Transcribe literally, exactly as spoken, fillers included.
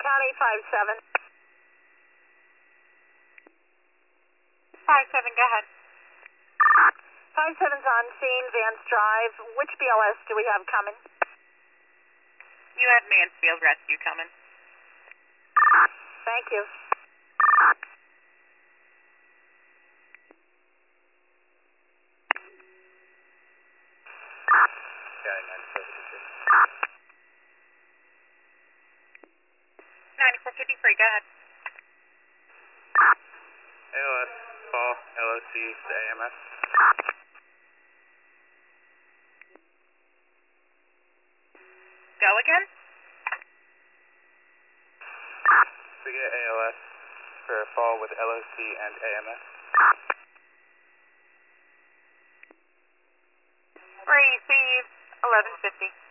County, five seven. five seven, go ahead. five seven's on scene, Vance Drive. Which B L S do we have coming? You have Mansfield Rescue coming. Thank you. ninety-four fifty-three, go ahead. A L S, call L O C to A M S. Go again? We get A L S for a fall with L O C and A M S. Receive eleven fifty.